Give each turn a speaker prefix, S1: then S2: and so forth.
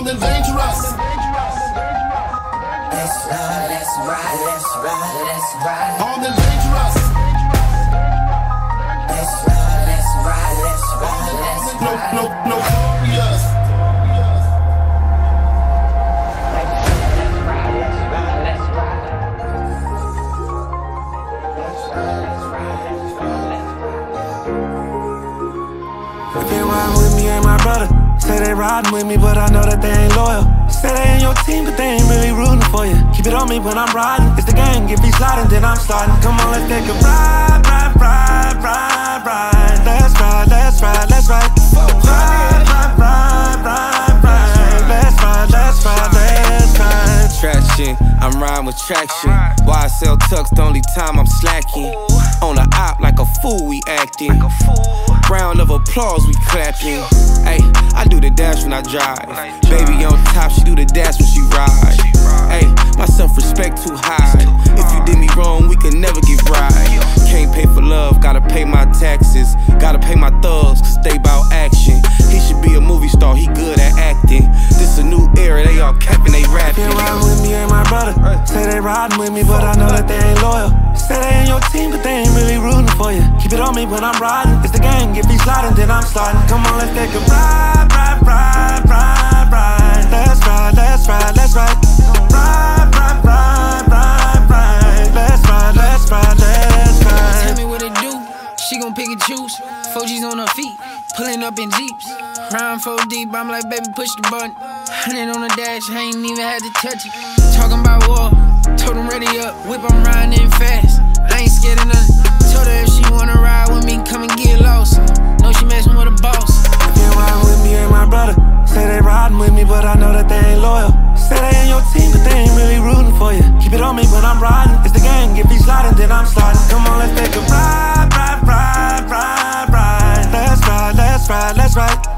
S1: Armed and dangerous.
S2: Let's ride, let's ride, let's ride, let's ride.
S1: Armed and dangerous.
S2: Let's ride, let's ride, let's ride, let's ride.
S1: Notorious.
S3: If they riding with me, ain't my brother. Say they riding with me, but I know that they ain't loyal. Say they ain't your team, but they ain't really rooting for you. Keep it on me when I'm riding. It's the gang, if he's sliding, then I'm sliding. Come on, let's take a ride, ride, ride, ride, ride. Let's ride, let's ride, let's ride. Ride, ride, ride, ride, ride. Let's ride, let's ride, let's ride.
S4: Traction, I'm riding with traction. Why I sell tux the only time I'm slacking. On the op like a fool we acting. Round of applause we clapping. Ay, I do the dash when I drive. Baby on top, she do the dash when she ride. Ay, my self-respect too high. If you did me wrong, we could never get right. Can't pay for love, gotta pay my taxes. Gotta pay my thugs, cause they bout action. He should be a movie star, he good at acting. This a new era, they all capping, they rapping.
S3: They riding with me, ain't my brother. Say they riding with me, but I know that they ain't loyal. Say they ain't your team, but they ain't really rooting for you. Keep it on me when I'm riding. It's the gang, if he's sliding, then I'm sliding. Come on, let's take a ride, ride, ride, ride, ride. Let's ride, let's ride, let's ride. Ride, ride, ride, ride, ride. Let's ride, let's ride, let's ride.
S5: Tell me what it do, she gon' pick and choose. 4G's on her feet, pulling up in Jeeps. Round 4 deep, I'm like, baby, push the button. 100 on the dash, I ain't even had to touch it. Talking about war, told him ready up, whip, I'm riding in fast. I ain't scared of nothing. Told her if she wanna ride with me, come and get lost. Know she messing with a boss.
S3: If they riding with me, ain't my brother. Say they riding with me, but I know that they ain't loyal. Say they ain't your team, but they ain't really rooting for you. Keep it on me when I'm riding. It's the gang, if he's sliding, then I'm sliding. Come on, let's take a ride, ride, ride, ride, ride. Let's ride, let's ride, let's ride.